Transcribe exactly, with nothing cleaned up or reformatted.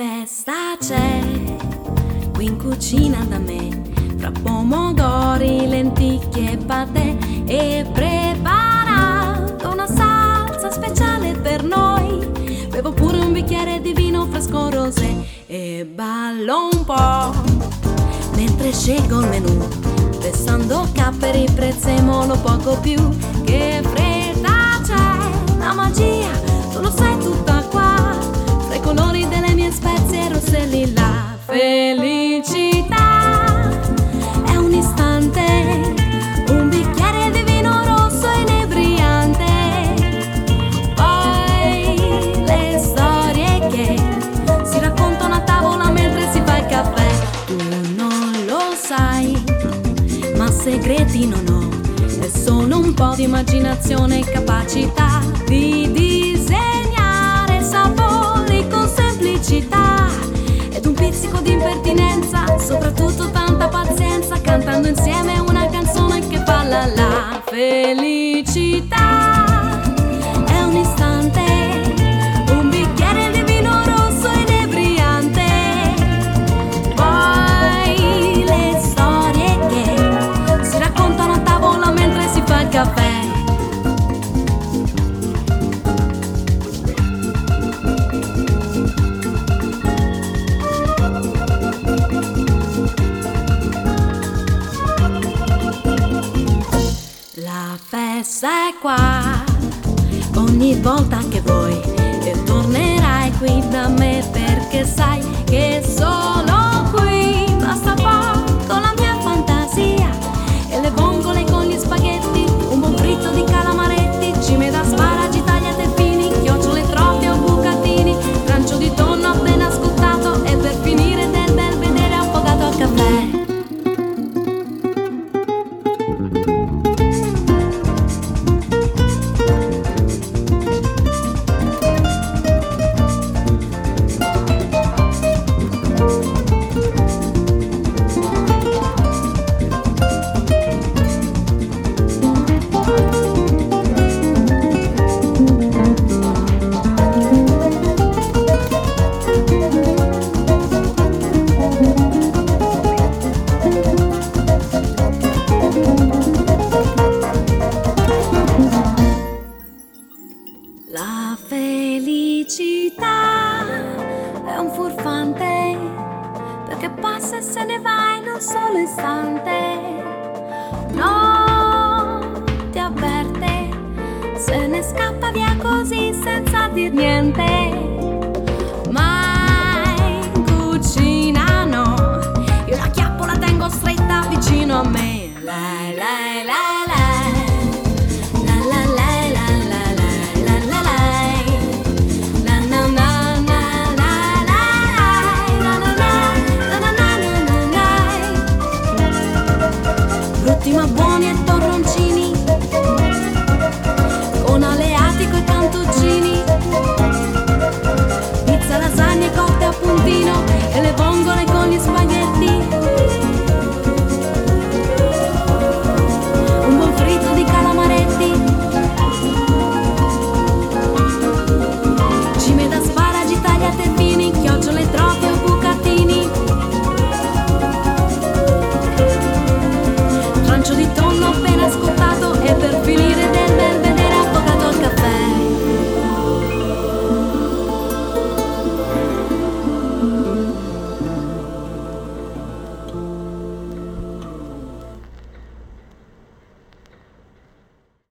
festa c'è qui in cucina da me, fra pomodori, lenticchie e patè, e preparato una salsa speciale per noi. Bevo pure un bicchiere di vino fresco rosé e ballo un po' mentre scelgo il menù, pensando capperi, prezzemolo, poco più. Che fretta c'è, la magia, tu lo sai tutta qua, tra i colori delle mie spezie rosse e lilla. Felicità è un istante, un bicchiere di vino rosso inebriante, poi le storie che si raccontano a tavola mentre si fa il caffè. Tu non lo sai, ma segreti non ho, è solo un po' di immaginazione e capacità di disegnare sapori con semplicità ed un pizzico di impertinenza, soprattutto tanta pazienza, cantando insieme una canzone che fa la la. Felicità è un istante, un bicchiere di vino rosso inebriante, poi le storie che si raccontano a tavola mentre si fa il caffè. La festa è qua, ogni volta che vuoi, e tornerai qui da me, perché sai che sono qui. Basta poco la mia fantasia e le vongole con gli spaghetti, un buon fritto di calamaretti, cime d'asparagi tagliate fini, chiocciole, trofie o bucatini, trancio di tonno appena scottato e per finire del bel vedere affogato al caffè. La felicità è un furfante, perché passa e se ne va in un solo istante. Non ti avverte, se ne scappa via così senza dir niente. Ma in cucina no, io la chiappo, la tengo stretta vicino a me.